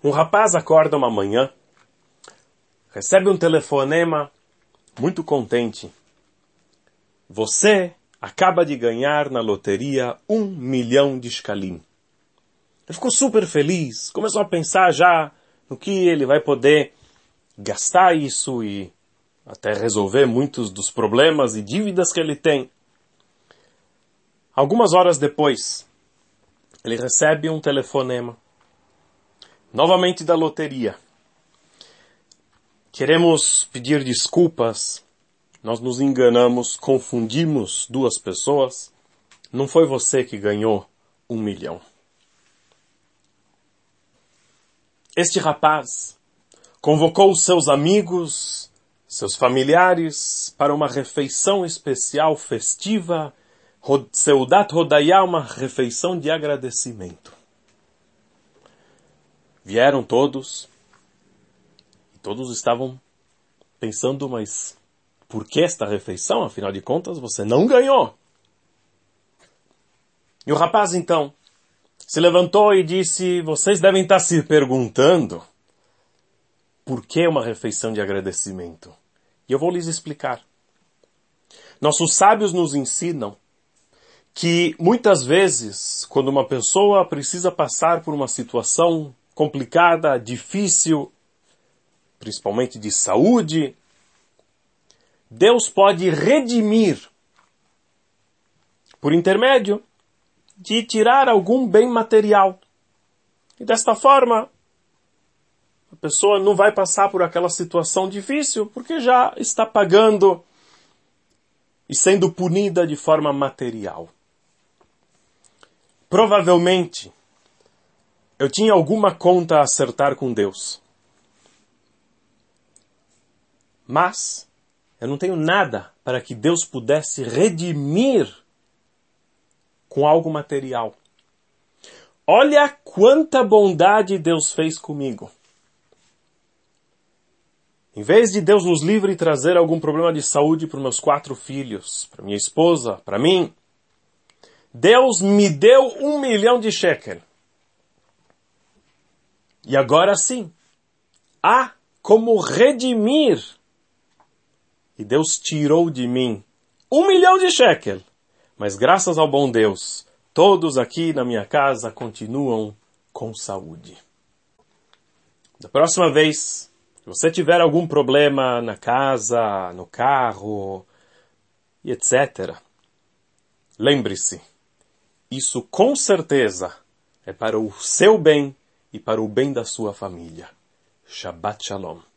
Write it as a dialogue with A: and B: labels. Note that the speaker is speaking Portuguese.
A: Um rapaz acorda uma manhã, recebe um telefonema muito contente. Você acaba de ganhar na loteria 1 milhão de shkalim. Ele ficou super feliz, começou a pensar já no que ele vai poder gastar isso e até resolver muitos dos problemas e dívidas que ele tem. Algumas horas depois, ele recebe um telefonema, novamente da loteria. Queremos pedir desculpas, nós nos enganamos, confundimos duas pessoas. Não foi você que ganhou 1 milhão. Este rapaz convocou seus amigos, seus familiares para uma refeição especial, festiva, Seudat Hodayah, uma refeição de agradecimento. Vieram todos, e todos estavam pensando, mas por que esta refeição? Afinal de contas, você não ganhou. E o rapaz, então, se levantou e disse, vocês devem estar se perguntando por que uma refeição de agradecimento? E eu vou lhes explicar. Nossos sábios nos ensinam que muitas vezes, quando uma pessoa precisa passar por uma situação complicada, difícil, principalmente de saúde, Deus pode redimir, por intermédio de tirar algum bem material. E desta forma, a pessoa não vai passar por aquela situação difícil, porque já está pagando e sendo punida de forma material. Provavelmente, eu tinha alguma conta a acertar com Deus. Mas eu não tenho nada para que Deus pudesse redimir com algo material. Olha quanta bondade Deus fez comigo. Em vez de Deus nos livre e trazer algum problema de saúde para os meus 4 filhos, para minha esposa, para mim, Deus me deu 1 milhão de shekel. E agora sim, há como redimir. E Deus tirou de mim 1 milhão de shekel. Mas graças ao bom Deus, todos aqui na minha casa continuam com saúde. Da próxima vez, se você tiver algum problema na casa, no carro, e etc., lembre-se, isso com certeza é para o seu bem e para o bem da sua família. Shabbat Shalom.